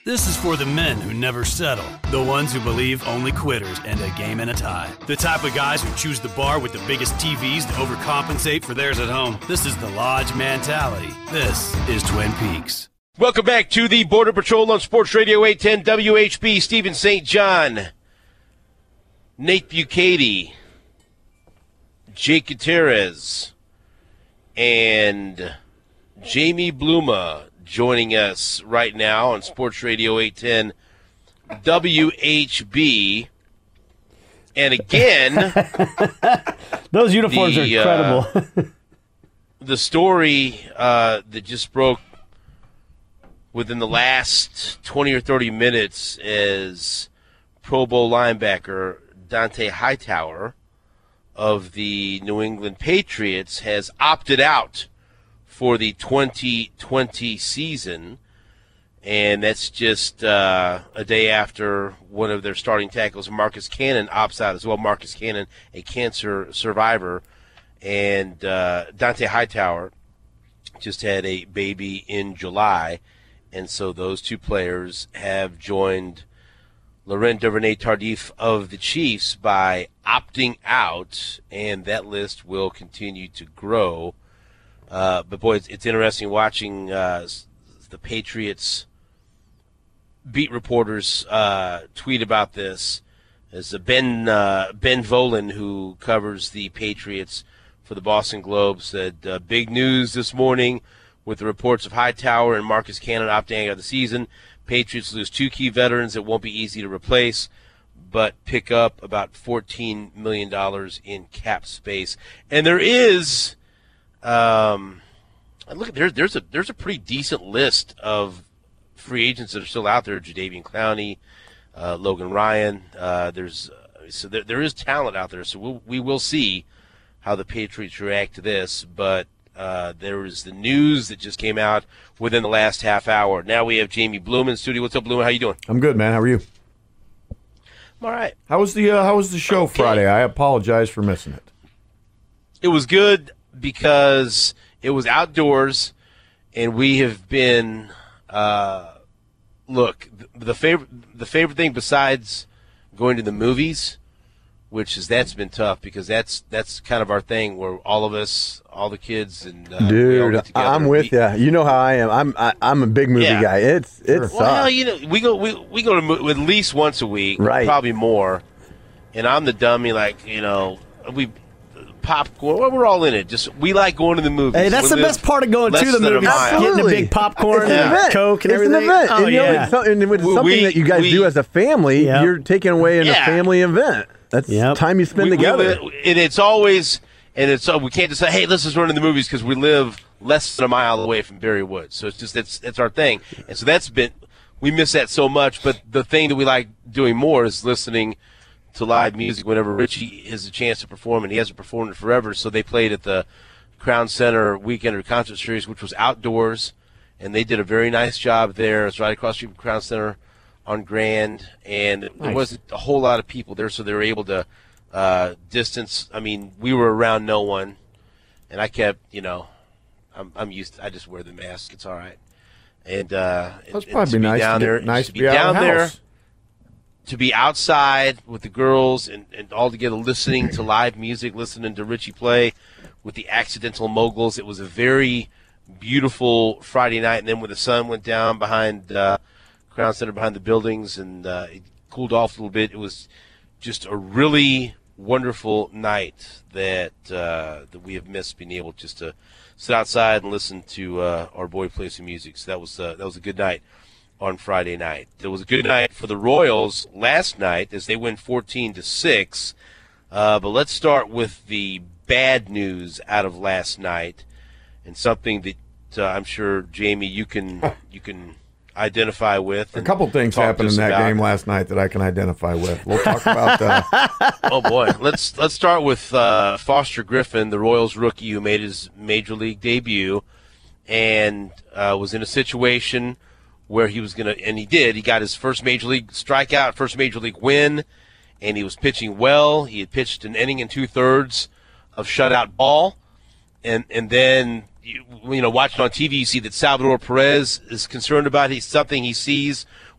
This is for the men who never settle. The ones who believe only quitters end a game in a tie. The type of guys who choose the bar with the biggest TVs to overcompensate for theirs at home. This is the Lodge mentality. This is Twin Peaks. Welcome back to the Border Patrol on Sports Radio 810 WHB. Stephen St. John, Nate Bukaty, Jake Gutierrez, and Jamie Bluma joining us right now on Sports Radio 810 WHB. And again, those uniforms are incredible. The story that just broke within the last 20 or 30 minutes is Pro Bowl linebacker Dont'a Hightower of the New England Patriots has opted out for the 2020 season, and that's just a day after one of their starting tackles, Marcus Cannon, opts out as well. Marcus Cannon, a cancer survivor, and Dont'a Hightower just had a baby in July. And so those two players have joined Laurent Duvernay-Tardif of the Chiefs by opting out, and that list will continue to grow. But, boy, it's interesting watching the Patriots beat reporters tweet about this. As Ben Volen, who covers the Patriots for the Boston Globe, said, big news this morning with the reports of Hightower and Marcus Cannon opting out of the season. Patriots lose two key veterans that won't be easy to replace, but pick up about $14 million in cap space. And there is, look, there's a pretty decent list of free agents that are still out there. Jadeveon Clowney, Logan Ryan. There is talent out there. So we will see how the Patriots react to this, but there was the news that just came out within the last half hour. Now we have Jamie Bluma in the studio. What's up, Bluma? How you doing? I'm good, man. How are you? I'm all right. How was the show Friday? I apologize for missing it. It was good because it was outdoors, and we have been look, the favorite thing besides going to the movies, which is that's been tough because that's kind of our thing where all of us, all the kids, and we all get together. I'm with you. You know how I am. I'm a big movie guy. It sucks. Well, we go to at least once a week, right? Probably more. And I'm the dummy, we popcorn. We're all in it. Just we like going to the movies. Hey, that's the best part of going to the movies. Getting the big popcorn, and Coke, and everything. It's an event. Oh, and, it's something that you guys do as a family. Yep. You're taking away in a family event. That's time you spend together. And it's always, we can't just say, hey, let's just run to the movies because we live less than a mile away from Berry Woods. So it's just, it's our thing. And so we miss that so much. But the thing that we like doing more is listening to live music whenever Richie has a chance to perform, and he hasn't performed in forever. So they played at the Crown Center Weekender Concert Series, which was outdoors, and they did a very nice job there. It's right across the street from Crown Center on Grand, and there wasn't a whole lot of people there, so they were able to distance. I mean, we were around no one, and I kept, I'm used to, I just wear the mask. It's all right. And that's probably nice to be down there, to be outside with the girls and all together listening to live music, listening to Richie play with the Accidental Moguls. It was a very beautiful Friday night, and then when the sun went down behind Crown Center, behind the buildings, and it cooled off a little bit, it was just a really wonderful night that we have missed, being able just to sit outside and listen to our boy play some music. So that was a good night on Friday night. It was a good night for the Royals last night as they win 14-6. But let's start with the bad news out of last night, and something that I'm sure, Jamie, you can identify with. A couple things happened in that game last night that I can identify with. We'll talk about oh boy, let's start with Foster Griffin, the Royals rookie who made his major league debut and was in a situation where he was going to, and he did. He got his first major league strikeout, first major league win, and he was pitching well. He had pitched an inning and 2/3 of shutout ball, and then watching on TV, you see that Salvador Perez is concerned about something he sees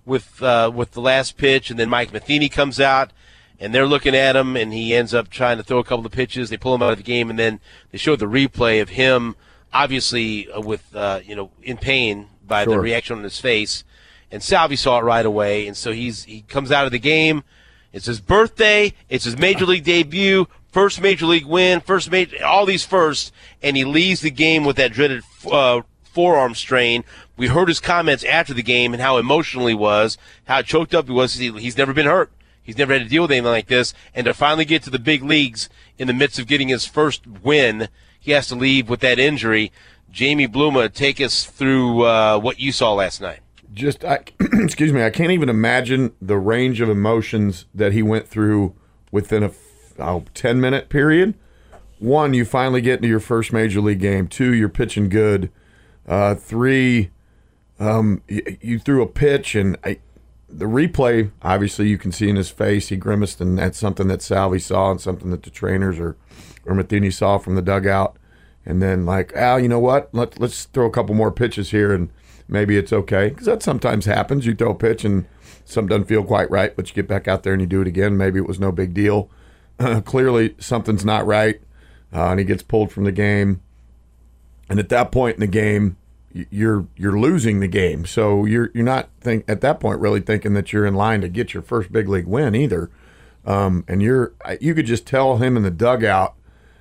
with the last pitch, and then Mike Matheny comes out, and they're looking at him, and he ends up trying to throw a couple of pitches. They pull him out of the game, and then they show the replay of him, obviously with in pain by the reaction on his face. And Salvi saw it right away, and so he comes out of the game. It's his birthday. It's his major league debut, first major league win, all these firsts, and he leaves the game with that dreaded forearm strain. We heard his comments after the game and how emotional he was, how choked up he was. He's never been hurt. He's never had to deal with anything like this. And to finally get to the big leagues in the midst of getting his first win, he has to leave with that injury. Jamie Bluma, take us through what you saw last night. Excuse me, I can't even imagine the range of emotions that he went through within a 10-minute period. 1, you finally get into your first major league game. 2, you're pitching good. 3, you threw a pitch, and the replay, obviously you can see in his face, he grimaced, and that's something that Salvi saw and something that the trainers or Matheny saw from the dugout. And then Al, you know what? Let's throw a couple more pitches here, and maybe it's okay. Because that sometimes happens. You throw a pitch, and something doesn't feel quite right, but you get back out there and you do it again. Maybe it was no big deal. Clearly, something's not right, and he gets pulled from the game. And at that point in the game, you're losing the game. So you're not at that point really thinking that you're in line to get your first big league win either. And you could just tell him in the dugout.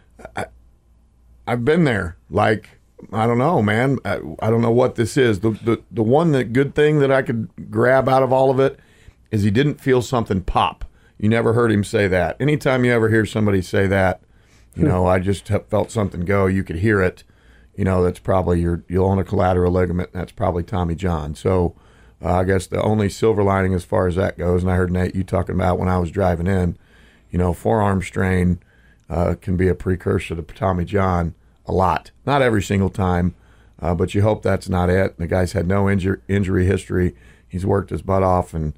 I've been there. I don't know, man. I don't know what this is. The good thing that I could grab out of all of it is he didn't feel something pop. You never heard him say that. Anytime you ever hear somebody say that, I just felt something go. You could hear it. That's probably you'll own a collateral ligament. And that's probably Tommy John. So I guess the only silver lining as far as that goes, and I heard Nate you talking about when I was driving in, forearm strain can be a precursor to Tommy John a lot. Not every single time, but you hope that's not it. The guy's had no injury history. He's worked his butt off and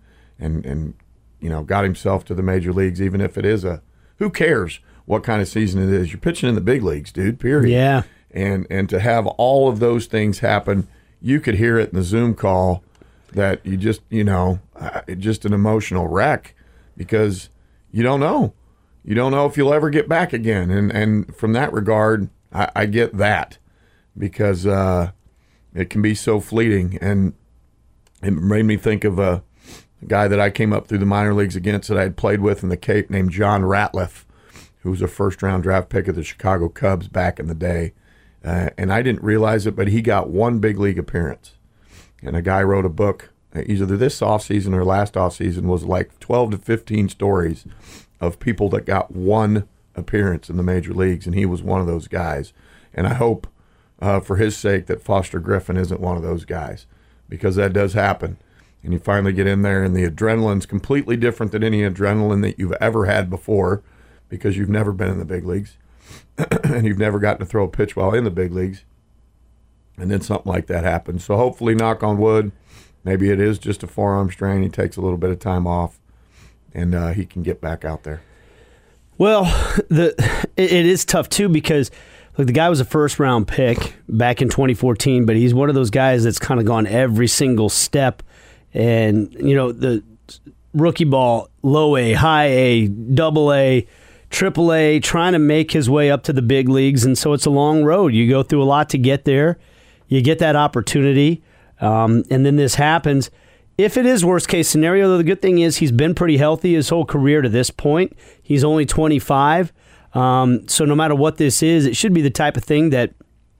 got himself to the major leagues, even if it is who cares what kind of season it is. You're pitching in the big leagues, dude, period. Yeah. And to have all of those things happen, you could hear it in the Zoom call that you just, just an emotional wreck because you don't know. You don't know if you'll ever get back again. And from that regard, I get that because it can be so fleeting. And it made me think of a guy that I came up through the minor leagues against that I had played with in the Cape named John Ratliff, who was a first-round draft pick of the Chicago Cubs back in the day. And I didn't realize it, but he got one big league appearance. And a guy wrote a book, either this offseason or last offseason, was 12 to 15 stories of people that got one appearance in the major leagues, and he was one of those guys. And I hope, for his sake, that Foster Griffin isn't one of those guys, because that does happen. And you finally get in there, and the adrenaline's completely different than any adrenaline that you've ever had before, because you've never been in the big leagues. And you've never gotten to throw a pitch while in the big leagues. And then something like that happens. So hopefully, knock on wood, maybe it is just a forearm strain. He takes a little bit of time off, and he can get back out there. Well, it is tough, too, because the guy was a first-round pick back in 2014, but he's one of those guys that's kind of gone every single step. And, the rookie ball, low A, high A, double A, triple A, trying to make his way up to the big leagues. And so it's a long road. You go through a lot to get there. You get that opportunity, and then this happens. If it is worst-case scenario, though, the good thing is he's been pretty healthy his whole career to this point. He's only 25. So no matter what this is, it should be the type of thing that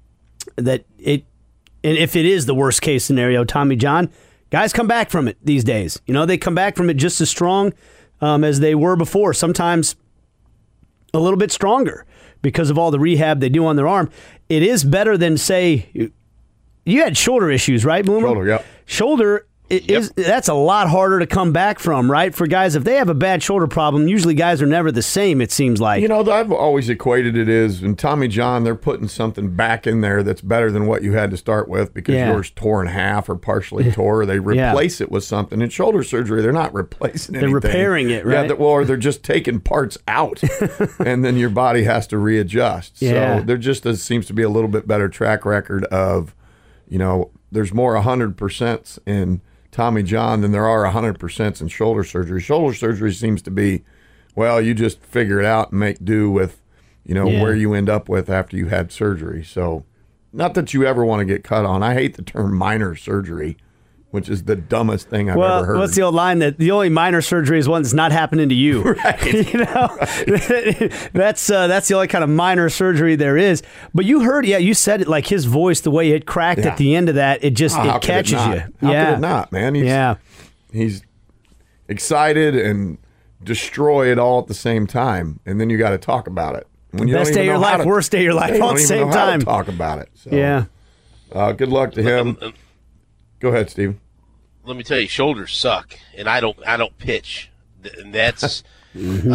it, and if it is the worst-case scenario, Tommy John, guys come back from it these days. They come back from it just as strong as they were before, sometimes a little bit stronger because of all the rehab they do on their arm. It is better than, say, you had shoulder issues, right, Bloomer? Shoulder, yeah. Shoulder, that's a lot harder to come back from, right? For guys, if they have a bad shoulder problem, usually guys are never the same, it seems like. I've always equated it as, in Tommy John, they're putting something back in there that's better than what you had to start with because yours tore in half or partially tore. They replace it with something. In shoulder surgery, they're not replacing anything. They're repairing it, right? Yeah, or they're just taking parts out, and then your body has to readjust. Yeah. So there just seems to be a little bit better track record of, there's more 100% in Tommy John than there are 100% in shoulder surgery. Shoulder surgery seems to be, well, you just figure it out and make do with, where you end up with after you had surgery. So not that you ever want to get cut on. I hate the term minor surgery, which is the dumbest thing I've ever heard. What's the old line that the only minor surgery is one that's not happening to you? Right. That's the only kind of minor surgery there is. But you heard, you said it, like his voice, the way it cracked at the end of that, it just it catches you. How could it not, man? He's excited and destroy it all at the same time, and then you got to talk about it. When you best day of your life, worst day of your life, all at the same time. Talk about it. So, yeah. Good luck to him. Go ahead, Steven. Let me tell you, shoulders suck, and I don't pitch, and that's and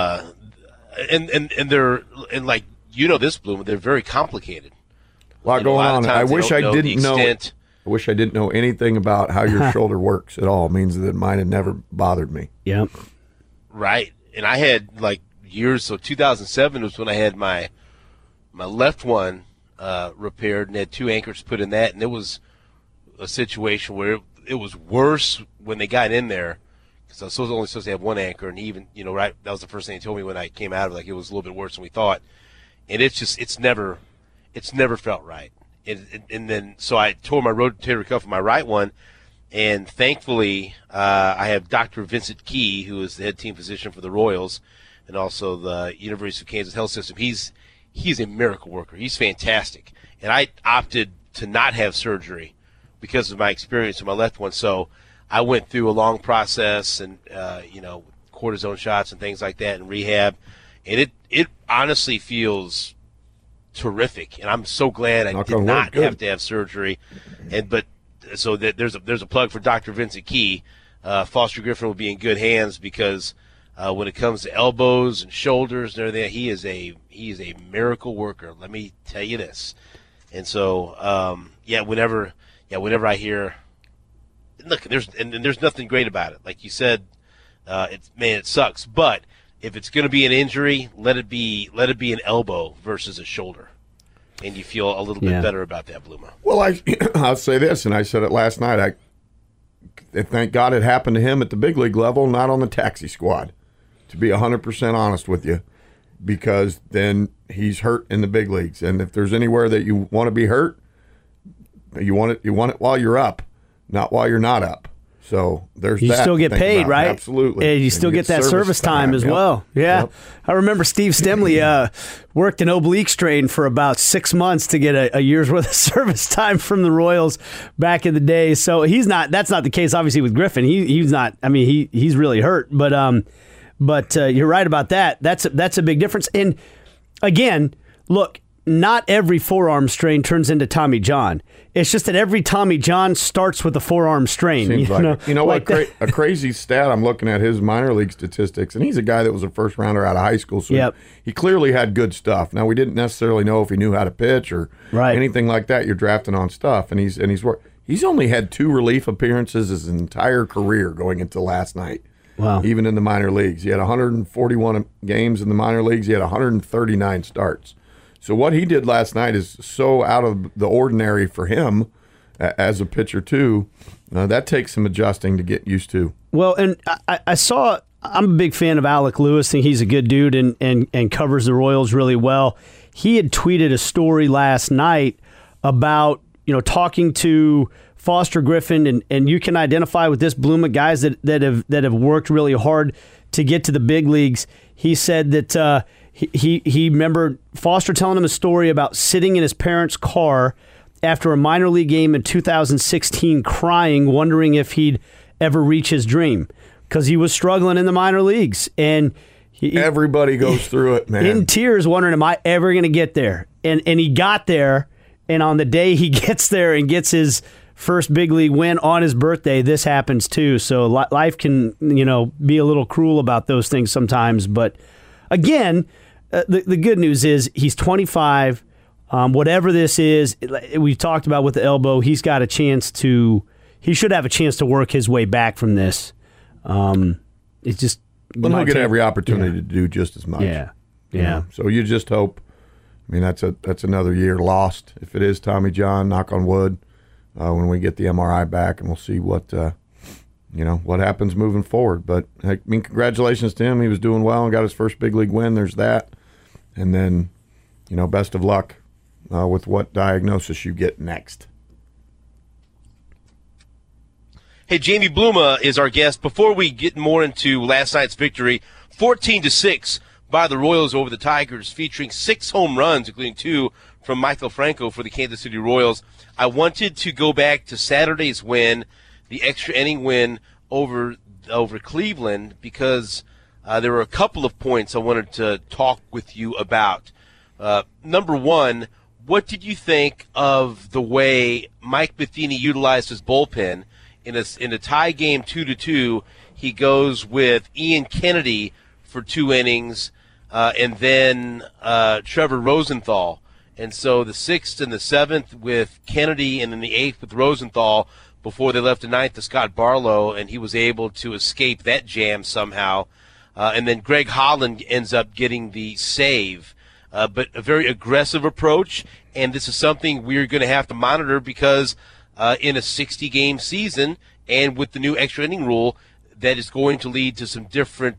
they're like this, Bloom. They're very complicated. A lot going on. I wish I didn't know. I wish I didn't know anything about how your shoulder works at all. It means that mine had never bothered me. Yep. Right, and I had years. So 2007 was when I had my left one repaired and had 2 anchors put in that, and it was a situation where it was worse when they got in there because I was only supposed to have 1 anchor, and even right, that was the first thing he told me when I came out of it, it was a little bit worse than we thought, and it's never felt right, and then so I tore my rotator cuff on my right one, and thankfully I have Dr. Vincent Key, who is the head team physician for the Royals and also the University of Kansas Health System. He's a miracle worker. He's fantastic, and I opted to not have surgery because of my experience with my left one. So I went through a long process and, cortisone shots and things like that and rehab. And it honestly feels terrific. And I'm so glad I did not have to have surgery. So there's a plug for Dr. Vincent Key. Foster Griffin will be in good hands because when it comes to elbows and shoulders and everything, he is a miracle worker. Let me tell you this. And so, whenever I hear, look, there's nothing great about it. Like you said, it sucks. But if it's going to be an injury, let it be an elbow versus a shoulder, and you feel a little bit better about that, Bluma. Well, I'll say this, and I said it last night. Thank God it happened to him at the big league level, not on the taxi squad. To be 100% honest with you, because then he's hurt in the big leagues, and if there's anywhere that you want to be hurt. You want it while you're up, not while you're not up. So there's that. You still get paid, right? Absolutely. And you still get that service time as well. Yeah. Yep. I remember Steve Stemley worked an oblique strain for about 6 months to get a year's worth of service time from the Royals back in the day. So that's not the case, obviously, with Griffin. He's not. I mean, he's really hurt. But you're right about that. That's a big difference. And again, look, not every forearm strain turns into Tommy John. It's just that every Tommy John starts with a forearm strain. Seems a crazy stat. I'm looking at his minor league statistics, and he's a guy that was a first rounder out of high school, so he clearly had good stuff. Now, we didn't necessarily know if he knew how to pitch or anything like that. You're drafting on stuff, and he's only had 2 relief appearances his entire career going into last night. Wow. Even in the minor leagues. He had 141 games in the minor leagues. He had 139 starts. So what he did last night is so out of the ordinary for him as a pitcher too. That takes some adjusting to get used to. Well, and I'm a big fan of Alec Lewis. I think he's a good dude and covers the Royals really well. He had tweeted a story last night about talking to Foster Griffin, and you can identify with this, Bluma, guys that have worked really hard to get to the big leagues. He said that he remembered Foster telling him a story about sitting in his parents' car after a minor league game in 2016, crying, wondering if he'd ever reach his dream because he was struggling in the minor leagues. And everybody goes through it, man. In tears, wondering, am I ever going to get there? And he got there, and on the day he gets there and gets his first big league win on his birthday, this happens too. So life can, be a little cruel about those things sometimes. But again, the good news is he's 25. Whatever this is, we've talked about with the elbow, he should have a chance to work his way back from this. It's just... Well, he'll get every opportunity to do just as much. Yeah. So you just hope. I mean, that's another year lost. If it is Tommy John, knock on wood, when we get the MRI back, and we'll see what what happens moving forward. But, I mean, congratulations to him. He was doing well and got his first big league win. There's that. And then, best of luck with what diagnosis you get next. Hey, Jamie Bluma is our guest. Before we get more into last night's victory, 14-6 by the Royals over the Tigers, featuring 6 home runs, including 2 from Michael Franco for the Kansas City Royals. I wanted to go back to Saturday's win, the extra inning win over Cleveland, because there were a couple of points I wanted to talk with you about. Number one, what did you think of the way Mike Matheny utilized his bullpen? In a tie game 2-2, he goes with Ian Kennedy for 2 innings, and then Trevor Rosenthal. And so the 6th and the 7th with Kennedy, and then the 8th with Rosenthal before they left the 9th to Scott Barlow, and he was able to escape that jam somehow. And then Greg Holland ends up getting the save. But a very aggressive approach, and this is something we're going to have to monitor because in a 60-game season and with the new extra inning rule, that is going to lead to some different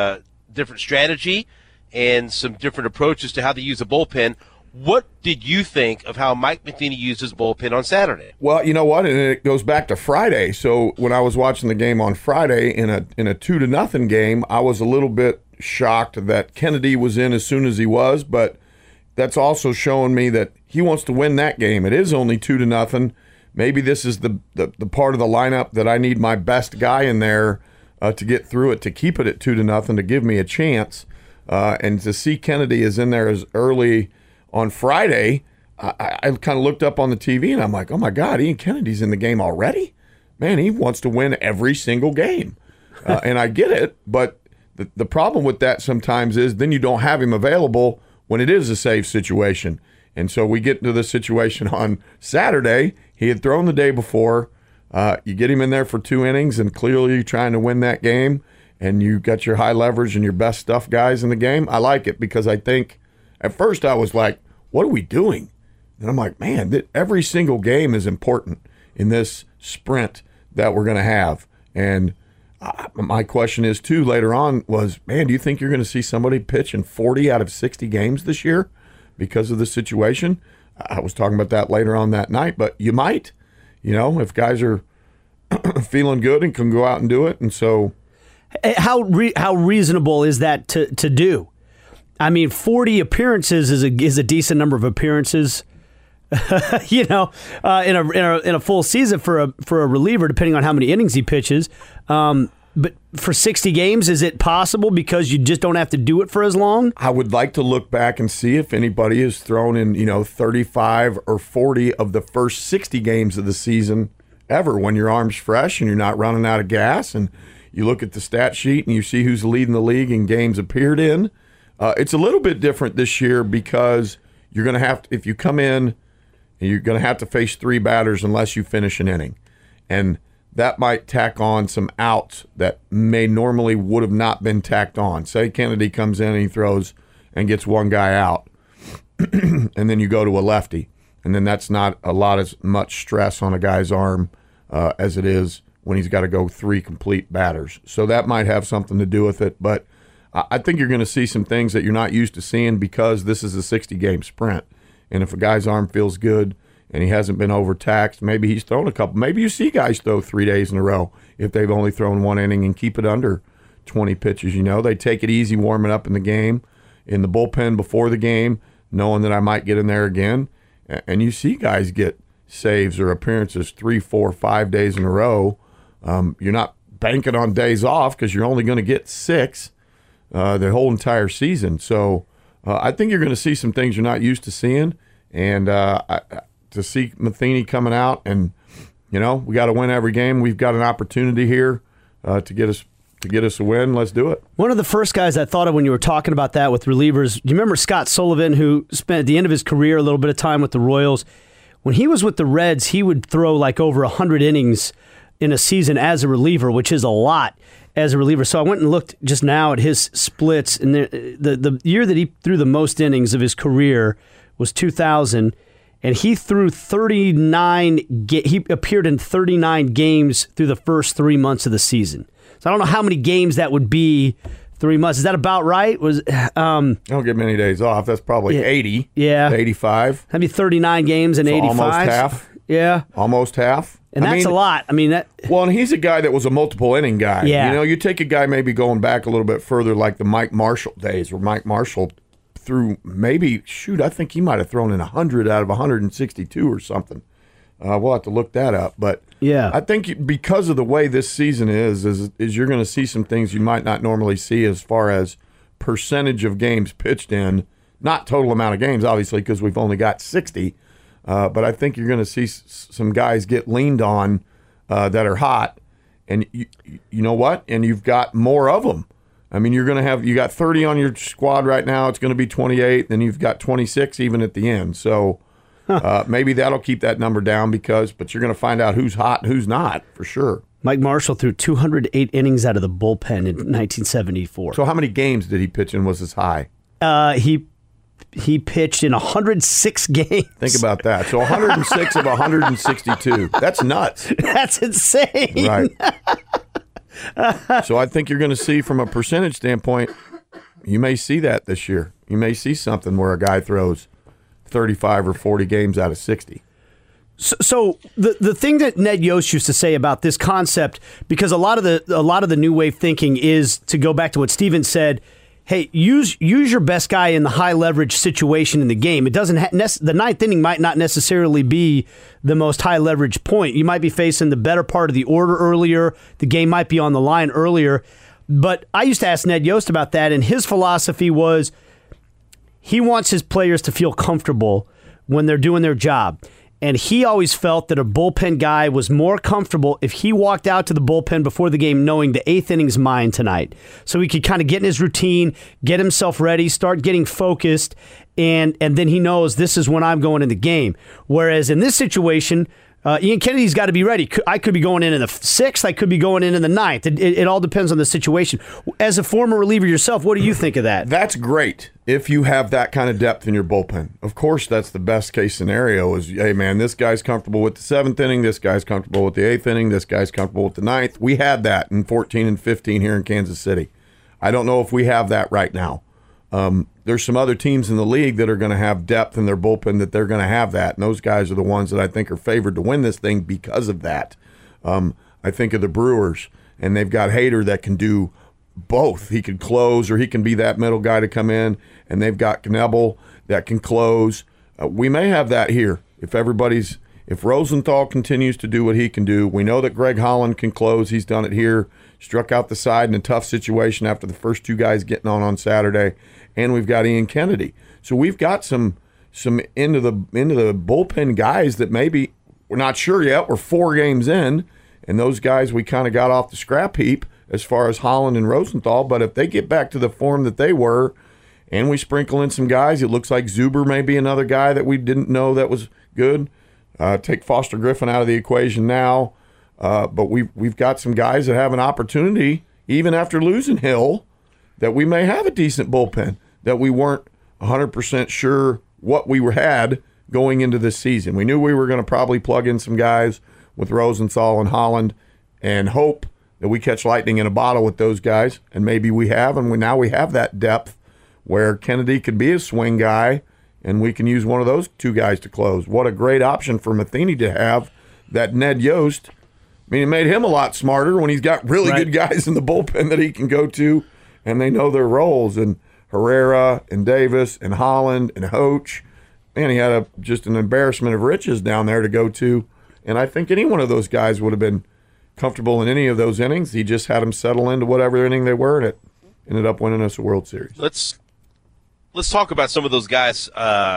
strategy and some different approaches to how to use a bullpen. What did you think of how Mike Matheny used his bullpen on Saturday? Well, you know what, and it goes back to Friday. So when I was watching the game on Friday in a 2-0 game, I was a little bit shocked that Kennedy was in as soon as he was, but that's also showing me that he wants to win that game. It is only 2-0. Maybe this is the part of the lineup that I need my best guy in there to get through it, to keep it at 2-0, to give me a chance. And to see Kennedy is in there as early on Friday, I kind of looked up on the TV and I'm like, oh my God, Ian Kennedy's in the game already? Man, he wants to win every single game. And I get it, but the problem with that sometimes is then you don't have him available when it is a safe situation. And so we get into the situation on Saturday. He had thrown the day before. You get him in there for 2 innings, and clearly you're trying to win that game, and you got your high leverage and your best stuff guys in the game. I like it because I think at first I was like, what are we doing? And I'm like, man, every single game is important in this sprint that we're going to have. And my question is, too, later on was, man, do you think you're going to see somebody pitch in 40 out of 60 games this year because of the situation? I was talking about that later on that night, but you might, if guys are feeling good and can go out and do it. And so how reasonable is that to do? I mean, 40 appearances is a decent number of appearances, in a full season for a reliever, depending on how many innings he pitches. But for 60 games, is it possible because you just don't have to do it for as long? I would like to look back and see if anybody has thrown in, 35 or 40 of the first 60 games of the season ever, when your arm's fresh and you're not running out of gas, and you look at the stat sheet and you see who's leading the league in games appeared in. It's a little bit different this year because you're going to have to, if you come in, you're going to have to face 3 batters unless you finish an inning. And that might tack on some outs that may normally would have not been tacked on. Say Kennedy comes in and he throws and gets 1 guy out, and then you go to a lefty. And then that's not a lot as much stress on a guy's arm as it is when he's got to go 3 complete batters. So that might have something to do with it. But I think you're going to see some things that you're not used to seeing because this is a 60-game sprint. And if a guy's arm feels good and he hasn't been overtaxed, maybe he's thrown a couple. Maybe you see guys throw 3 days in a row if they've only thrown 1 inning and keep it under 20 pitches. They take it easy warming up in the game, in the bullpen before the game, knowing that I might get in there again. And you see guys get saves or appearances 3, 4, 5 days in a row. You're not banking on days off because you're only going to get 6 the whole entire season. So I think you're going to see some things you're not used to seeing. And to see Matheny coming out and, we got to win every game. We've got an opportunity here to get us a win. Let's do it. One of the first guys I thought of when you were talking about that with relievers, do you remember Scott Sullivan, who spent at the end of his career a little bit of time with the Royals? When he was with the Reds, he would throw like over 100 innings in a season as a reliever, which is a lot as a reliever. So I went and looked just now at his splits, and the year that he threw the most innings of his career was 2000, and he threw 39. He appeared in 39 games through the first 3 months of the season. So I don't know how many games that would be. 3 months. Is that about right? Don't get many days off. That's probably 80. Yeah. 85. That'd be 39 games and 85. Almost half. Yeah. Almost half. And that's a lot. I mean, that. Well, and he's a guy that was a multiple inning guy. Yeah. You know, you take a guy maybe going back a little bit further, like the Mike Marshall days, where Mike Marshall threw maybe, I think he might have thrown in 100 out of 162 or something. We'll have to look that up. But yeah, I think because of the way this season is you're going to see some things you might not normally see as far as percentage of games pitched in, not total amount of games, obviously, because we've only got 60. But I think you're going to see some guys get leaned on that are hot. And you know what? And you've got more of them. I mean, you got 30 on your squad right now. It's going to be 28. Then you've got 26 even at the end. So maybe that'll keep that number down but you're going to find out who's hot and who's not for sure. Mike Marshall threw 208 innings out of the bullpen in 1974. So how many games did he pitch in was his high? He pitched in 106 games. Think about that. So 106 of 162. That's nuts. That's insane. Right. So I think you're going to see from a percentage standpoint, you may see that this year. You may see something where a guy throws 35 or 40 games out of 60. So the thing that Ned Yost used to say about this concept, because a lot of the new wave thinking is to go back to what Steven said. Hey, use your best guy in the high leverage situation in the game. It doesn't the ninth inning might not necessarily be the most high leverage point. You might be facing the better part of the order earlier. The game might be on the line earlier. But I used to ask Ned Yost about that, and his philosophy was he wants his players to feel comfortable when they're doing their job. And he always felt that a bullpen guy was more comfortable if he walked out to the bullpen before the game knowing the eighth inning's mine tonight. So he could kind of get in his routine, get himself ready, start getting focused, and then he knows this is when I'm going in the game. Whereas in this situation, Ian Kennedy's got to be ready. I could be going in the sixth. I could be going in the ninth. It all depends on the situation. As a former reliever yourself, what do you think of that? That's great if you have that kind of depth in your bullpen. Of course, that's the best case scenario is, hey, man, this guy's comfortable with the seventh inning. This guy's comfortable with the eighth inning. This guy's comfortable with the ninth. We had that in 14 and 15 here in Kansas City. I don't know if we have that right now. There's some other teams in the league that are going to have depth in their bullpen that they're going to have that. And those guys are the ones that I think are favored to win this thing because of that. I think of the Brewers, and they've got Hader that can do both. He can close or he can be that middle guy to come in, and they've got Knebel that can close. We may have that here if Rosenthal continues to do what he can do. We know that Greg Holland can close. He's done it here. Struck out the side in a tough situation after the first two guys getting on Saturday. And we've got Ian Kennedy. So we've got some into the bullpen guys that maybe we're not sure yet. We're 4 games in, and those guys we kind of got off the scrap heap as far as Holland and Rosenthal. But if they get back to the form that they were, and we sprinkle in some guys, it looks like Zuber may be another guy that we didn't know that was good. Take Foster Griffin out of the equation now. But we've got some guys that have an opportunity, even after losing Hill, that we may have a decent bullpen that we weren't 100% sure what we had going into this season. We knew we were going to probably plug in some guys with Rosenthal and Holland and hope that we catch lightning in a bottle with those guys, and maybe we have, and now we have that depth where Kennedy could be a swing guy, and we can use one of those two guys to close. What a great option for Matheny to have that Ned Yost. I mean, it made him a lot smarter when he's got really good guys in the bullpen that he can go to, and they know their roles. And Herrera and Davis and Holland and Hoach, man, he had just an embarrassment of riches down there to go to. And I think any one of those guys would have been comfortable in any of those innings. He just had them settle into whatever inning they were, and it ended up winning us a World Series. Let's talk about some of those guys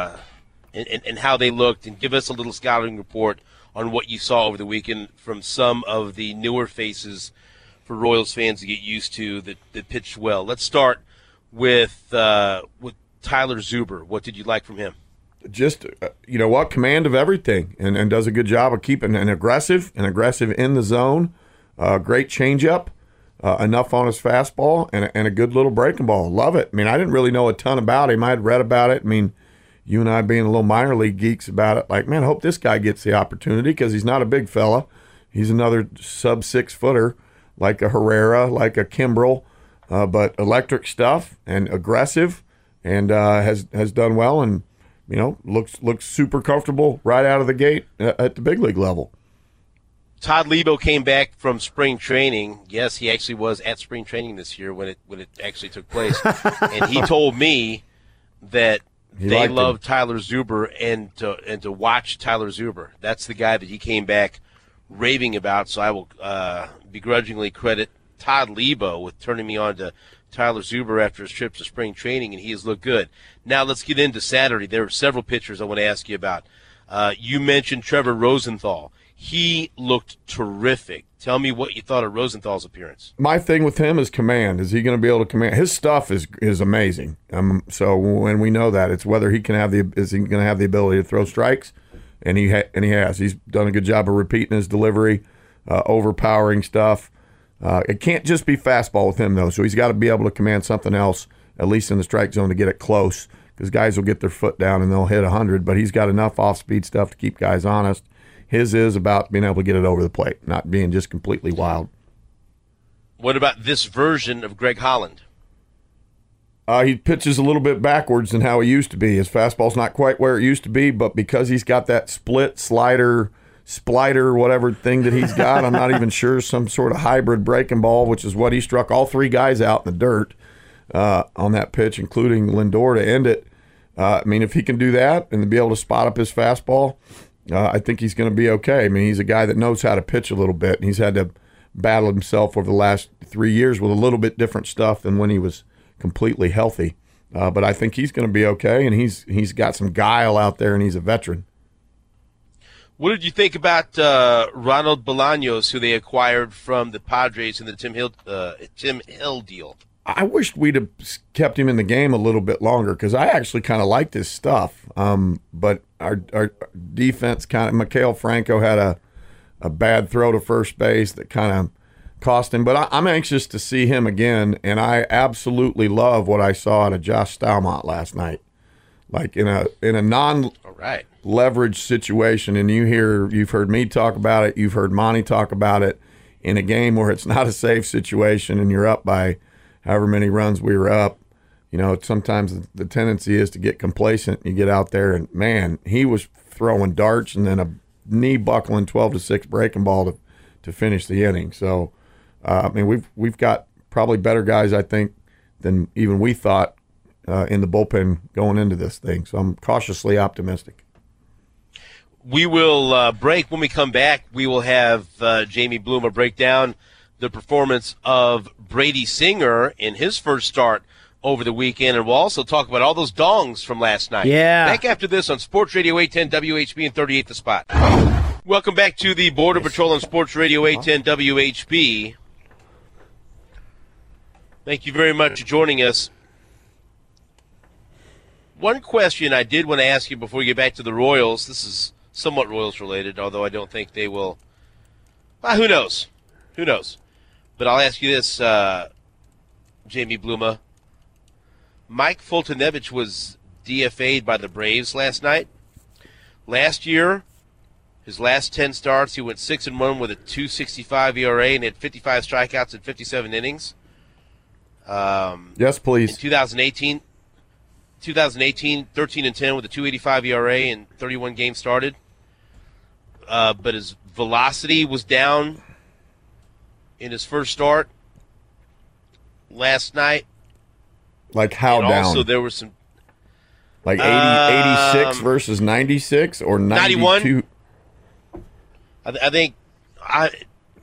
and how they looked, and give us a little scouting report on what you saw over the weekend from some of the newer faces for Royals fans to get used to that pitched well. Let's start with Tyler Zuber. What did you like from him? Just, command of everything, and does a good job of keeping an aggressive in the zone. Great changeup, enough on his fastball, and a good little breaking ball. Love it. I mean, I didn't really know a ton about him. I had read about it. I mean, you and I being a little minor league geeks about it, like, man, I hope this guy gets the opportunity because he's not a big fella. He's another sub 6 footer, like a Herrera, like a Kimbrel, but electric stuff and aggressive, and has done well, and looks super comfortable right out of the gate at the big league level. Todd Lebo came back from spring training. Yes, he actually was at spring training this year when it actually took place, and he told me that they love Tyler Zuber and to watch Tyler Zuber. That's the guy that he came back raving about. So I will begrudgingly credit Todd Lebo with turning me on to Tyler Zuber after his trip to spring training, and he has looked good. Now let's get into Saturday. There are several pitchers I want to ask you about. You mentioned Trevor Rosenthal. He looked terrific. Tell me what you thought of Rosenthal's appearance. My thing with him is command. Is he going to be able to command? His stuff is amazing. So when we know that, it's whether he can is he going to have the ability to throw strikes, and he has. He's done a good job of repeating his delivery, overpowering stuff. It can't just be fastball with him though. So he's got to be able to command something else, at least in the strike zone, to get it close. Because guys will get their foot down and they'll hit 100, but he's got enough off-speed stuff to keep guys honest. His is about being able to get it over the plate, not being just completely wild. What about this version of Greg Holland? He pitches a little bit backwards than how he used to be. His fastball's not quite where it used to be, but because he's got that split, slider, splitter, whatever thing that he's got, I'm not even sure, some sort of hybrid breaking ball, which is what he struck all three guys out in the dirt on that pitch, including Lindor to end it. If he can do that and be able to spot up his fastball, I think he's going to be okay. He's a guy that knows how to pitch a little bit, and he's had to battle himself over the last 3 years with a little bit different stuff than when he was completely healthy. But I think he's going to be okay, and he's got some guile out there, and he's a veteran. What did you think about Ronald Bolaños, who they acquired from the Padres in the Tim Hill deal? I wished we'd have kept him in the game a little bit longer because I actually kind of liked his stuff. But our defense Maikel Franco had a bad throw to first base that kind of cost him. But I'm anxious to see him again, and I absolutely love what I saw out of Josh Stalmont last night. Like in a non-leverage situation, and you've heard me talk about it, you've heard Monty talk about it, in a game where it's not a safe situation and you're up by however many runs we were up, sometimes the tendency is to get complacent. You get out there and, man, he was throwing darts and then a knee-buckling 12-6 breaking ball to finish the inning. So, we've got probably better guys, I think, than even we thought in the bullpen going into this thing. So I'm cautiously optimistic. We will break. When we come back, we will have Jamie Bluma break down the performance of Brady Singer in his first start over the weekend, and we'll also talk about all those dongs from last night. Yeah. Back after this on Sports Radio 810 WHB and 38 The Spot. Welcome back to the Border Patrol on Sports Radio 810 WHB. Thank you very much for joining us. One question I did want to ask you before we get back to the Royals. This is somewhat Royals related, although I don't think they will. Well, who knows? Who knows? But I'll ask you this, Jamie Bluma. Mike Foltynewicz was DFA'd by the Braves last night. Last year, his last 10 starts, he went 6-1 with a 2.65 ERA and had 55 strikeouts in 57 innings. Yes, please. In 2018, 13-10 with a 2.85 ERA and 31 games started. But his velocity was down in his first start last night. Like how and down? Also, there was some. Like 86 versus 96 or 92? 91. I think I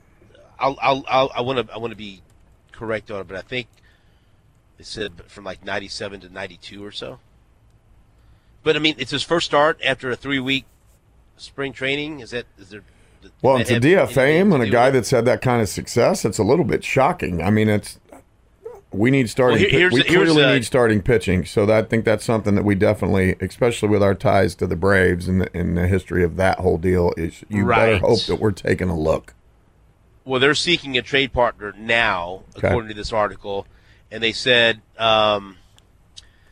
want to be correct on it, but I think they said from like 97 to 92 or so. But it's his first start after a 3-week spring training. Is there? Well, to DFA him and a guy that's had that kind of success, it's a little bit shocking. We need starting. We clearly need starting pitching. So I think that's something that we definitely, especially with our ties to the Braves and in the history of that whole deal, is you better hope that we're taking a look. Well, they're seeking a trade partner now, according to this article, and they said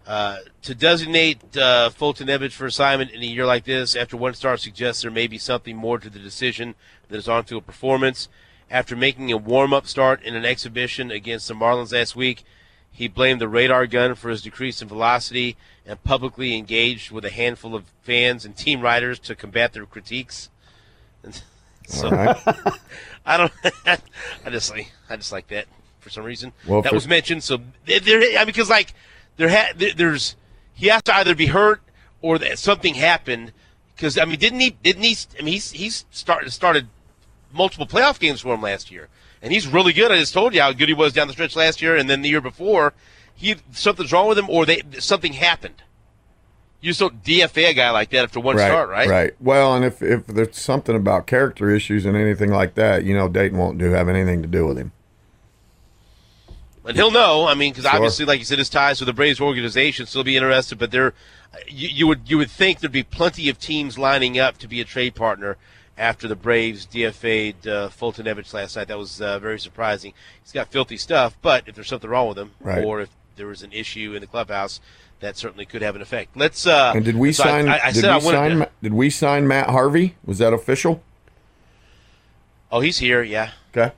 To designate Foltynewicz for assignment in a year like this after one start suggests there may be something more to the decision than his on-field performance. After making a warm-up start in an exhibition against the Marlins last week, he blamed the radar gun for his decrease in velocity and publicly engaged with a handful of fans and team writers to combat their critiques. And so, right. I just like that for some reason. Well, that was mentioned. So because like there's he has to either be hurt or that something happened. Because I mean, didn't he? I mean, he's started multiple playoff games for him last year. And he's really good. I just told you how good he was down the stretch last year, and then the year before, something's wrong with him, or something happened. You just don't DFA a guy like that after one start, right? Right. Well, and if there's something about character issues and anything like that, Dayton won't have anything to do with him. And he'll know. I mean, because obviously, like you said, his ties with the Braves organization still be interested. But you would think there'd be plenty of teams lining up to be a trade partner after the Braves DFA'd Foltynewicz last night. That was very surprising. He's got filthy stuff, but if there's something wrong with him, or if there was an issue in the clubhouse, that certainly could have an effect. Let's. And did we sign? Did we sign Matt Harvey? Was that official? Oh, he's here. Yeah. Okay.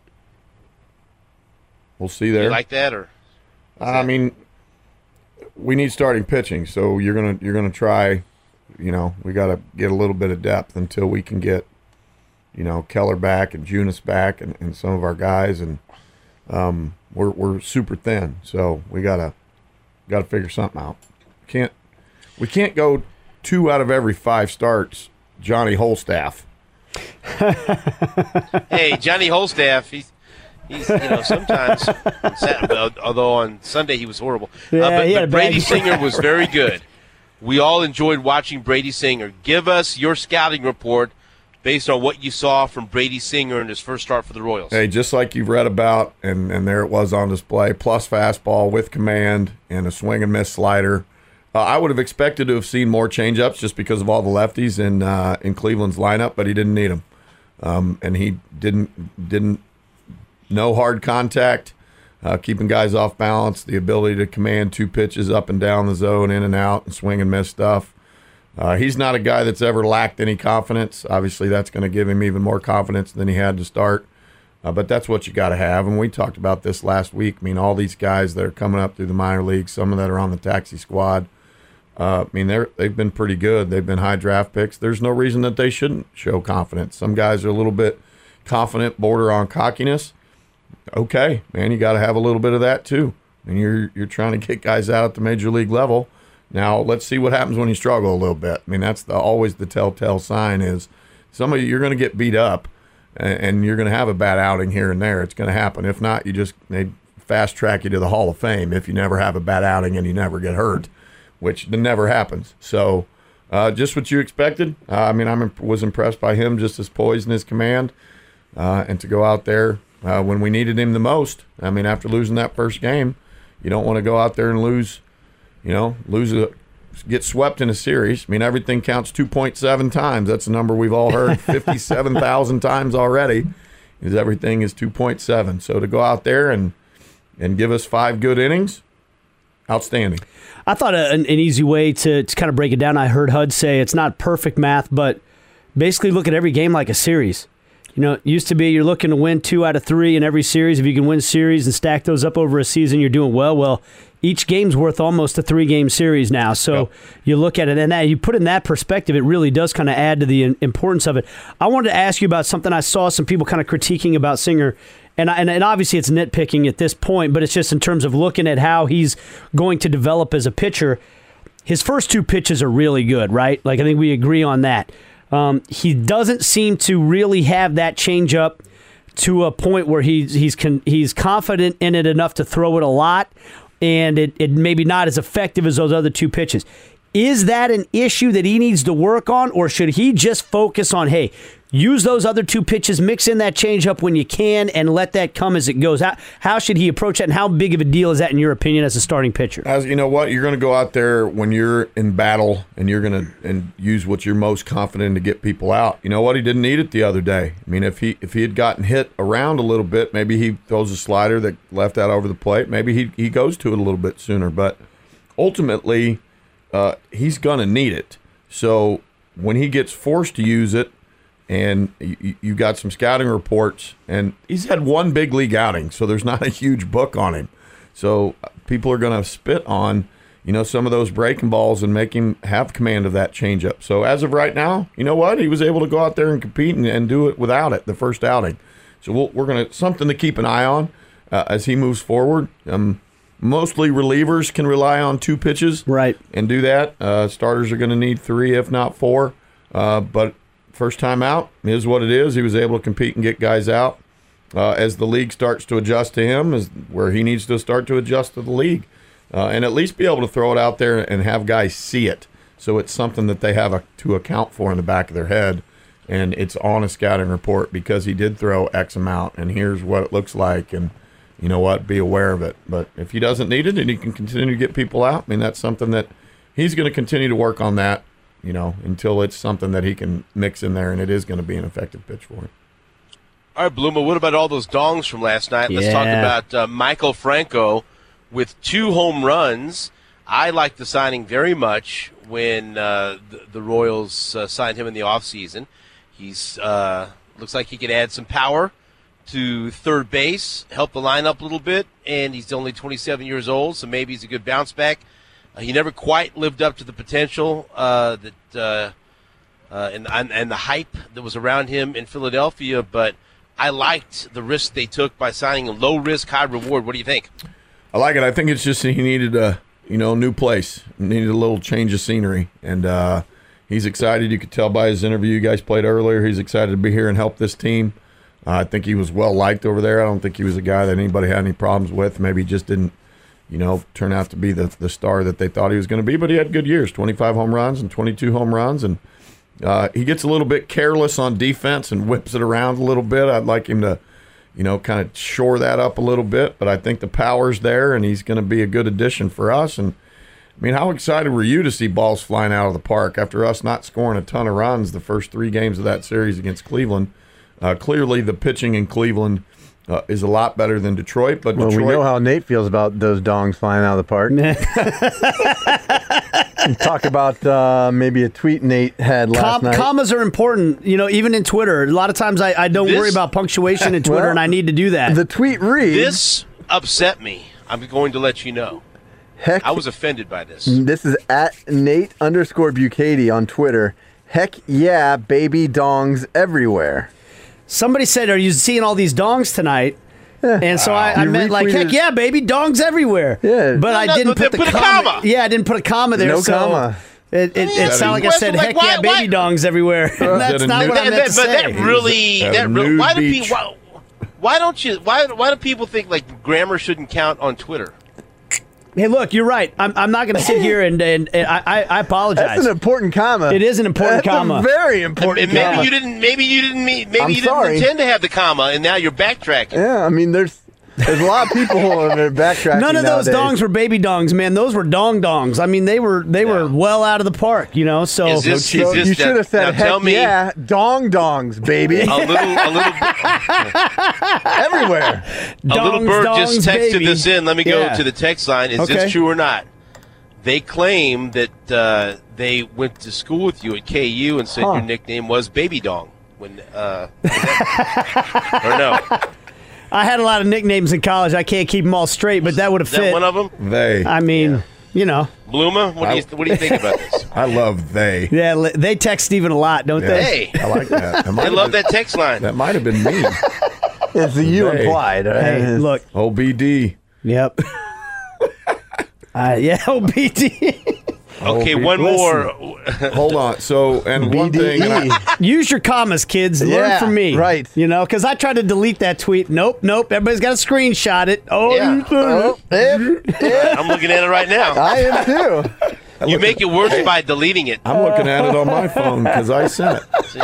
We'll see there. You like that, or? I mean, we need starting pitching, so you're gonna try. We got to get a little bit of depth until we can get. Keller back and Junis back and some of our guys, and we're super thin, so we gotta figure something out. We can't go 2 out of every 5 starts Johnny Holstaff. Hey, Johnny Holstaff, he's sometimes, although on Sunday he was horrible. But Brady Singer was very good. We all enjoyed watching Brady Singer. Give us your scouting report based on what you saw from Brady Singer in his first start for the Royals. Hey, just like you've read about, and there it was on display, plus fastball with command and a swing and miss slider. I would have expected to have seen more changeups just because of all the lefties in Cleveland's lineup, but he didn't need them. And he didn't no hard contact, keeping guys off balance, the ability to command 2 pitches up and down the zone, in and out, and swing and miss stuff. He's not a guy that's ever lacked any confidence. Obviously, that's going to give him even more confidence than he had to start. But that's what you got to have. And we talked about this last week. I mean, all these guys that are coming up through the minor leagues, some of that are on the taxi squad. They've been pretty good. They've been high draft picks. There's no reason that they shouldn't show confidence. Some guys are a little bit confident, border on cockiness. Okay, man, you got to have a little bit of that too. And you're trying to get guys out at the major league level. Now, let's see what happens when you struggle a little bit. I mean, that's always the telltale sign is you're going to get beat up and you're going to have a bad outing here and there. It's going to happen. If not, they fast track you to the Hall of Fame if you never have a bad outing and you never get hurt, which never happens. So just what you expected. I was impressed by him, just as poised in his command. And to go out there when we needed him the most. I mean, after losing that first game, you don't want to go out there and get swept in a series. I mean, everything counts 2.7 times. That's a number we've all heard 57,000 times already. Is everything is 2.7. So to go out there and give us 5 good innings, outstanding. I thought an easy way to kind of break it down, I heard Hud say it's not perfect math, but basically look at every game like a series. It used to be you're looking to win 2 out of 3 in every series. If you can win series and stack those up over a season, you're doing well. Well, each game's worth almost a 3-game series now. So You look at it, and you put in that perspective, it really does kind of add to the importance of it. I wanted to ask you about something I saw some people kind of critiquing about Singer, and obviously it's nitpicking at this point, but it's just in terms of looking at how he's going to develop as a pitcher. His first 2 pitches are really good, right? Like, I think we agree on that. He doesn't seem to really have that changeup to a point where he's confident in it enough to throw it a lot, and it maybe not as effective as those other 2 pitches. Is that an issue that he needs to work on, or should he just focus on, hey, use those other 2 pitches, mix in that changeup when you can, and let that come as it goes? How should he approach that, and how big of a deal is that in your opinion as a starting pitcher? As you know what, you're going to go out there when you're in battle, and you're going to use what you're most confident in to get people out. You know what? He didn't need it the other day. I mean, if he had gotten hit around a little bit, maybe he throws a slider that left out over the plate. Maybe he goes to it a little bit sooner. But ultimately he's going to need it. So when he gets forced to use it, and you got some scouting reports, and he's had one big league outing, so there's not a huge book on him. So people are going to spit on, some of those breaking balls and make him have command of that changeup. So as of right now, you know what? He was able to go out there and compete and do it without it the first outing. So we're going to something to keep an eye on as he moves forward. Mostly relievers can rely on 2 pitches, right, and do that. Starters are going to need 3, if not 4. But first time out is what it is. He was able to compete and get guys out. As the league starts to adjust to him, is where he needs to start to adjust to the league, and at least be able to throw it out there and have guys see it. So it's something that they have to account for in the back of their head, and it's on a scouting report because he did throw X amount, and here's what it looks like, and you know what, be aware of it. But if he doesn't need it and he can continue to get people out, that's something that he's going to continue to work on that, until it's something that he can mix in there, and it is going to be an effective pitch for him. All right, Bluma, what about all those dongs from last night? Let's talk about Michael Franco with 2 home runs. I like the signing very much when the Royals signed him in the offseason. He's looks like he can add some power to third base, help the lineup a little bit, and he's only 27 years old, so maybe he's a good bounce back. He never quite lived up to the potential and the hype that was around him in Philadelphia, but I liked the risk they took by signing a low risk, high reward. What do you think? I like it. I think it's just he needed a new place, needed a little change of scenery, and he's excited. You could tell by his interview you guys played earlier. He's excited to be here and help this team. I think he was well liked over there. I don't think he was a guy that anybody had any problems with. Maybe he just didn't, turn out to be the star that they thought he was going to be. But he had good years, 25 home runs and 22 home runs, and he gets a little bit careless on defense and whips it around a little bit. I'd like him to, kind of shore that up a little bit. But I think the power's there, and he's going to be a good addition for us. And, how excited were you to see balls flying out of the park after us not scoring a ton of runs the first 3 games of that series against Cleveland? Clearly the pitching in Cleveland is a lot better than Detroit. But Detroit, we know how Nate feels about those dongs flying out of the park. Talk about maybe a tweet Nate had last night. Commas are important, even in Twitter. A lot of times I don't worry about punctuation in Twitter, and I need to do that. The tweet reads... This upset me. I'm going to let you know. Heck, I was offended by this. This is at Nate_Bukaty on Twitter. Heck yeah, baby dongs everywhere. Somebody said, are you seeing all these dongs tonight? And so I meant like, heck yeah, baby, dongs everywhere. Yeah. But I didn't put the comma. Yeah, I didn't put a comma there. No comma. It sounded like I said, heck yeah, baby dongs everywhere. That's not what I meant to say. Why do people think like grammar shouldn't count on Twitter? Hey, look, you're right. I'm not going to sit here and I apologize. That's an important comma. It is an important comma. A very important comma. Maybe you didn't intend to have the comma, and now you're backtracking. Yeah, there's a lot of people who are backtracking. None of those dongs were baby dongs, man. Those were dongs. They were well out of the park, So you should have said, heck yeah, dongs, baby. A little everywhere. A little bird just texted this in. Let me go to the text line. Is this true or not? They claim that they went to school with you at KU and said your nickname was Baby Dong. Or no? I had a lot of nicknames in college. I can't keep them all straight, but that would have fit. Is that one of them? They. Bluma, what do you think about this? I love they. Yeah, they text Steven a lot, don't they? Hey. I like that. I love that text line. That might have been me. It's a you implied. Right? Hey, look. OBD. Yep. OBD. Okay, one more. Hold on. So, and one thing. Use your commas, kids. Learn from me. Right. Because I tried to delete that tweet. Nope. Everybody's got to screenshot it. I'm looking at it right now. I am too. You make it worse by deleting it. I'm looking at it on my phone because I sent it.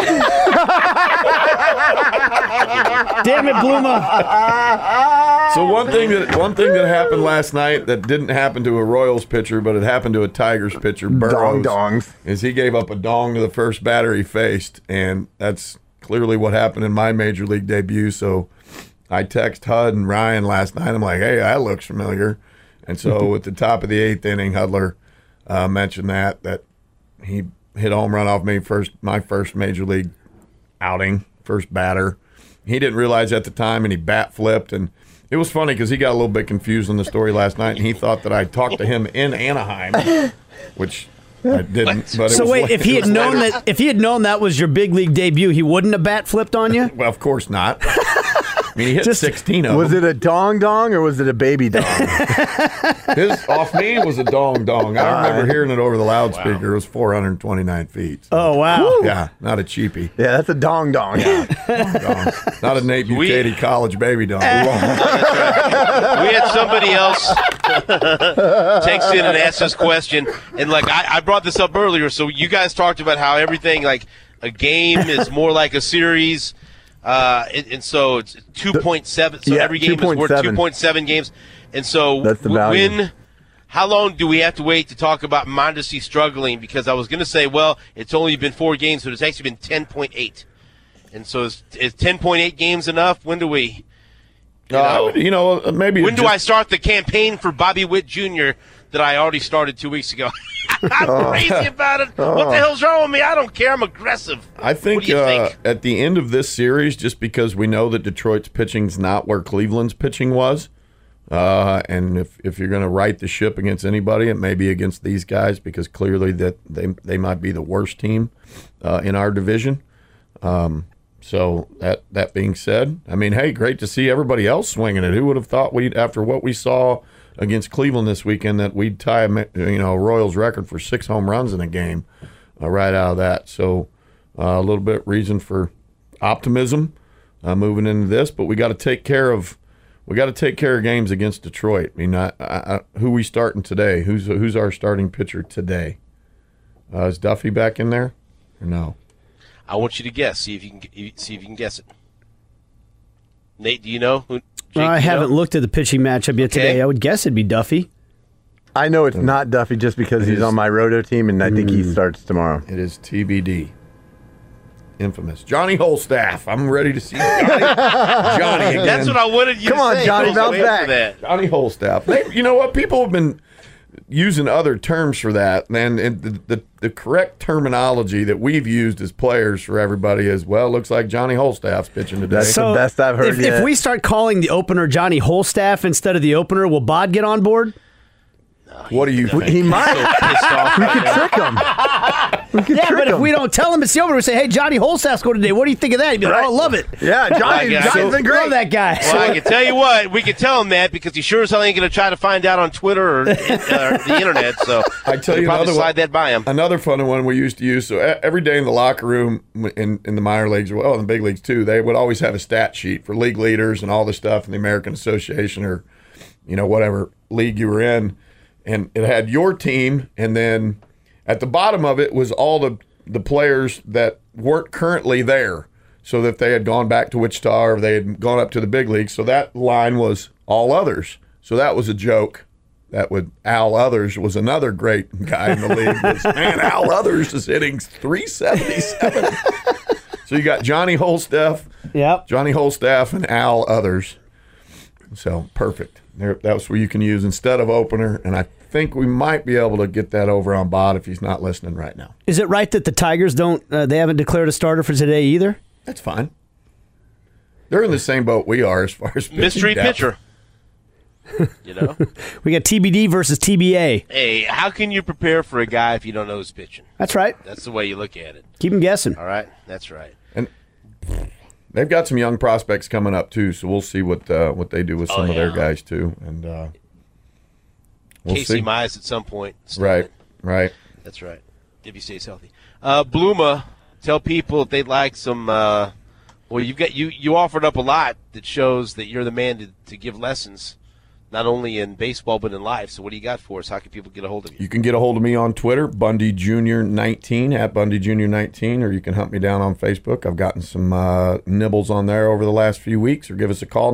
Damn it, Bluma. So one thing that happened last night that didn't happen to a Royals pitcher, but it happened to a Tigers pitcher, Burroughs, dongs, is he gave up a dong to the first batter he faced, and that's clearly what happened in my major league debut. So I text HUD and Ryan last night. I'm like, hey, that looks familiar. And so at the top of the 8th inning, Hudler mentioned that he hit a home run off me, my first major league outing, first batter. He didn't realize at the time, and he bat flipped. And it was funny because he got a little bit confused on the story last night, and he thought that I talked to him in Anaheim, which I didn't. But so wait, if he had known that was your big league debut, he wouldn't have bat flipped on you? Well, of course not. I mean, he hit 16 of them. Was it a dong or was it a baby dong? His off me was a dong. I remember hearing it over the loudspeaker. Wow. It was 429 feet. So. Oh, wow. Yeah, not a cheapie. Yeah, that's a dong. Yeah. Dong. Not a Nate Bukaty college baby dong. We had somebody else text in and ask this question. And, like, I brought this up earlier. So you guys talked about how everything, like, a game is more like a series. And so it's 2.7. So every game is worth 2.7 games. And so that's the value. How long do we have to wait to talk about Mondesi struggling? Because I was going to say, well, it's only been 4 games, but it's actually been 10.8. And so is 10.8 games enough? When do we? Maybe. When do I start the campaign for Bobby Witt Jr. that I already started 2 weeks ago? I'm crazy about it. What the hell's wrong with me? I don't care. I'm aggressive. I think, what do you think? At the end of this series, just because we know that Detroit's pitching's not where Cleveland's pitching was, and if you're going to right the ship against anybody, it may be against these guys because clearly that they might be the worst team in our division. So that being said, I mean, hey, great to see everybody else swinging it. Who would have thought after what we saw against Cleveland this weekend that we'd tie a Royals record for 6 home runs in a game right out of that. So a little bit reason for optimism moving into this, but we got to take care of games against Detroit. I mean, who we starting today? Who's our starting pitcher today? Is Duffy back in there or no? I want you to guess. See if you can guess it. Nate, do you know who? I haven't looked at the pitching matchup yet today. I would guess it'd be Duffy. I know it's not Duffy just because he's on my roto team, and I think he starts tomorrow. It is TBD. Infamous. Johnny Holstaff. I'm ready to see Johnny again. That's what I wanted you to say. Come on, Johnny, bounce back. Johnny Holstaff. You know what? People have been using other terms for that, and the correct terminology that we've used as players for everybody is, well, looks like Johnny Holstaff's pitching today. That's the best I've heard yet. If we start calling the opener Johnny Holstaff instead of the opener, will Bod get on board? What do you think? He might. We could trick him. But if we don't tell him it's the opener, we say, hey, Johnny Holstaff's going today. What do you think of that? He'd be like, oh, I love it. Yeah, Johnny's been great. Love that guy. Well, I can tell you what, we can tell him that because he sure as hell ain't going to try to find out on Twitter or the internet. So I tell you probably slide that by him. Another fun one we used to use. So every day in the locker room in the minor leagues, well, in the big leagues too, they would always have a stat sheet for league leaders and all the stuff in the American Association or whatever league you were in. And it had your team, and then at the bottom of it was all the players that weren't currently there, so that they had gone back to Wichita or they had gone up to the big league. So that line was all others. So that was a joke. That would Al Others was another great guy in the league. Man, Al Others is hitting 377. So you got Johnny Holstaff, Johnny Holstaff, and Al Others. So perfect. That was what you can use instead of opener, and I think we might be able to get that over on Bod if he's not listening right now. Is it right that the Tigers they haven't declared a starter for today either? That's fine. They're in the same boat we are as far as mystery pitcher. We got TBD versus TBA. Hey, how can you prepare for a guy if you don't know who's pitching? That's right. That's the way you look at it. Keep him guessing. All right, that's right. And they've got some young prospects coming up too, so we'll see what they do with some of their guys too, and we'll Casey see. Mize at some point. Right. That's right. If he stays healthy. Bluma, tell people if they'd like some. Well, you offered up a lot that shows that you're the man to give lessons, not only in baseball but in life. So what do you got for us? How can people get a hold of you? You can get a hold of me on Twitter, Bundy Jr. 19 at Bundy Jr. 19, or you can hunt me down on Facebook. I've gotten some nibbles on there over the last few weeks. Or give us a call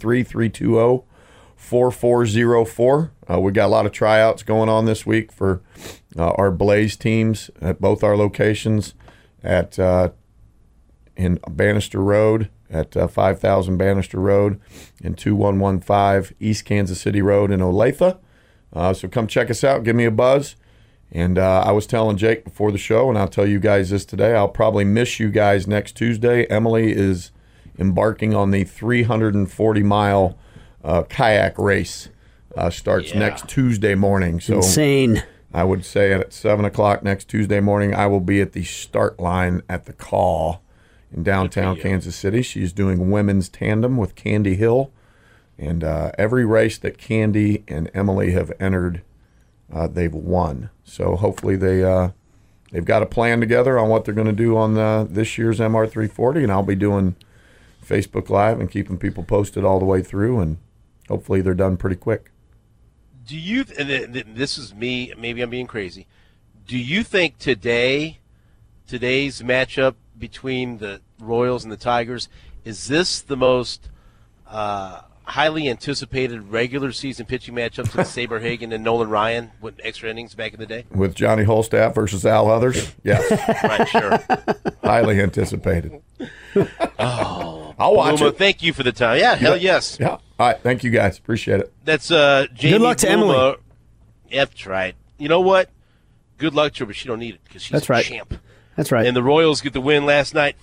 913-320-4404. We got a lot of tryouts going on this week for our Blaze teams at both our locations at in Bannister Road at 5000 Bannister Road and 2115 East Kansas City Road in Olathe. So come check us out. Give me a buzz. And I was telling Jake before the show, and I'll tell you guys this today, I'll probably miss you guys next Tuesday. Emily is embarking on the 340-mile kayak race. Starts next Tuesday morning. So insane. I would say at 7 o'clock next Tuesday morning, I will be at the start line at the call in downtown Kansas City. She's doing women's tandem with Candy Hill. And every race that Candy and Emily have entered, they've won. So hopefully they've got a plan together on what they're going to do on this year's MR340, and I'll be doing Facebook Live and keeping people posted all the way through, and hopefully they're done pretty quick. Do you? And this is me. Maybe I'm being crazy. Do you think today's matchup between the Royals and the Tigers, is this the most highly anticipated regular season pitching matchup to Saber Hagen and Nolan Ryan with extra innings back in the day? With Johnny Holstaff versus Al Others? Yes. Right, sure. Highly anticipated. Oh. I'll watch it. Thank you for the time. Yeah, hell yes. Yeah. All right. Thank you, guys. Appreciate it. That's Jamie Good luck to Bluma. Emily. That's right. You know what? Good luck to her, but she don't need it because she's a champ. That's right. And the Royals get the win last night,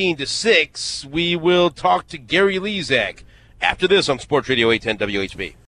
14-6. We will talk to Gary Lezak after this on Sports Radio 810 WHB.